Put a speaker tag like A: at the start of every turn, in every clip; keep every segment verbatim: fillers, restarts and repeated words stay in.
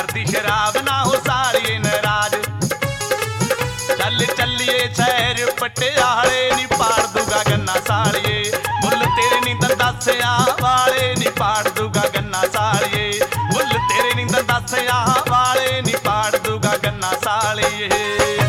A: दी शराब ना हो सालिए नाराज। चल चलिए शहर पटियाले नी पाड़ दूगा गन्ना सालिए, मुल तेरे नी दंदासिया वाले नी पाड़ दूगा गन्ना सालिए, मुल तेरे नी दंदासिया वाले नी पाड़ दूगा गन्ना सालिए।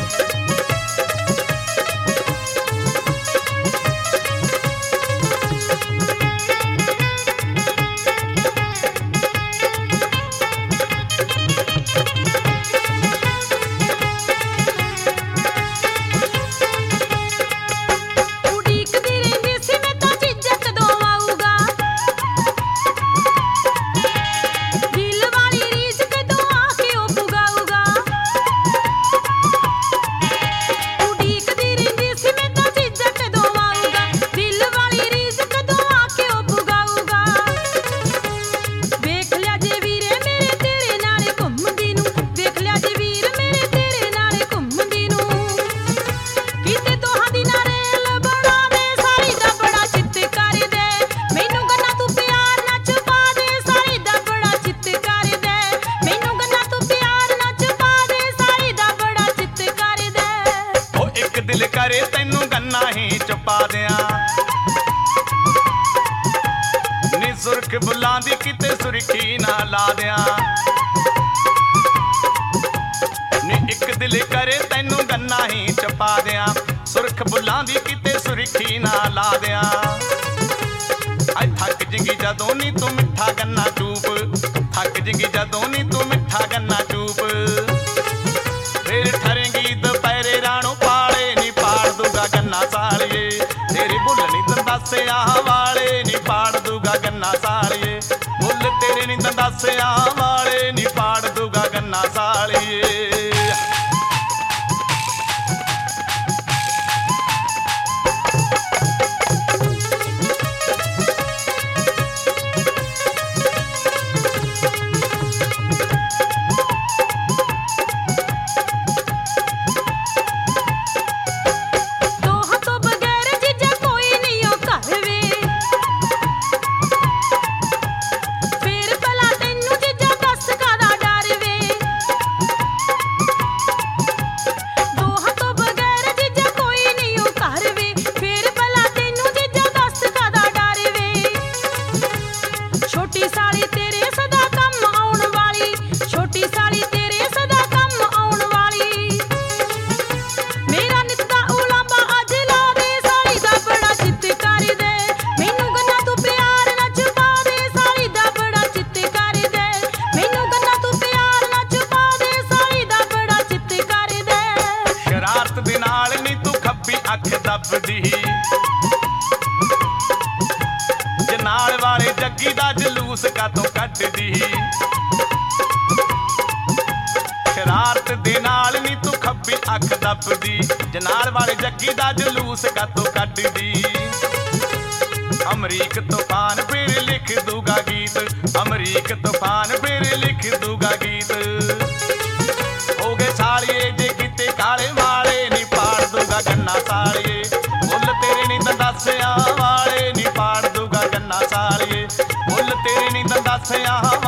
A: दिल करे तैनू गन्ना ही चुपा दिया नी सुरख बुलां दी किते सुरखी ना ला दिया नी एक दिल करे तैनू गन्ना ही चुपा दिया सुरख बुलां दी किते सुरखी ना ला दिया आई थक जिंगी जदों नी तू मिठा गन्ना चूप थक जिंगी जदों नी तू मिठा गन्ना चूप फिर ठरेंगी दोपहरे राणो पाले नी पाड़ दूगा गन्ना सालिए तेरी बुल नी दंदासिया वाले नी पाड़ दूगा गन्ना सालिए बुल तेरे नी दंदासिया वाले नी पाड़ दूगा गन्ना सालिए। अख दबदी जनाल वाले जग्गी दा जलूस कातों कटदी शरारत दे नाल नी तू खब्बी अख दबदी जनाल वाले जग्गी दा जलूस कातों कटदी अमरीक तूफान फिर लिख दूगा गीत अमरीक तूफान फिर लिख दूगा गीत हो गए सालिए जे किते काले वाले नी पाड़ दूगा गन्ना सालिए मुल तेरे नी दंदासिया वाले नी पाड़ दूगा गन्ना सालिए मुल तेरे नी दंदासिया